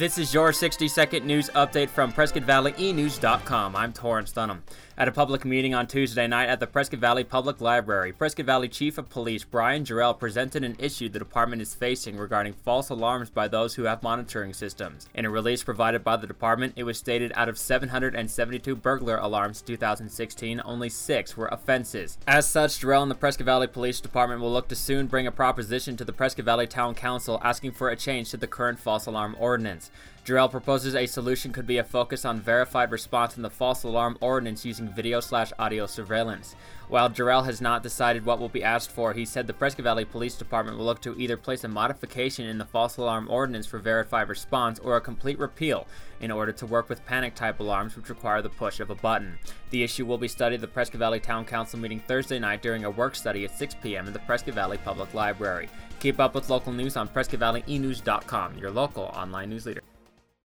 This is your 60-second news update from PrescottValleyENews.com. I'm Torrance Dunham. At a public meeting on Tuesday night at the Prescott Valley Public Library, Prescott Valley Chief of Police Brian Jarrell presented an issue the department is facing regarding false alarms by those who have monitoring systems. In a release provided by the department, it was stated out of 772 burglar alarms in 2016, only 6 were offenses. As such, Jarrell and the Prescott Valley Police Department will look to soon bring a proposition to the Prescott Valley Town Council asking for a change to the current false alarm ordinance. Jarrell proposes a solution could be a focus on verified response in the false alarm ordinance using video/audio surveillance. While Jarrell has not decided what will be asked for, he said the Prescott Valley Police Department will look to either place a modification in the false alarm ordinance for verified response or a complete repeal in order to work with panic-type alarms which require the push of a button. The issue will be studied at the Prescott Valley Town Council meeting Thursday night during a work study at 6 p.m. in the Prescott Valley Public Library. Keep up with local news on PrescottValleyENews.com, your local online news leader.